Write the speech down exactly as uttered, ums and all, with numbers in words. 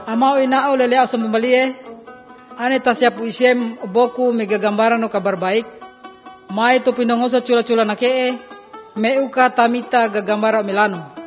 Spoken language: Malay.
Amao inao leleao sa mambalie, ane tasya po isiem boku may gagambaran no kabar baik, may to pinango sa chula-chula na kee, may uka tamita gagambara milano.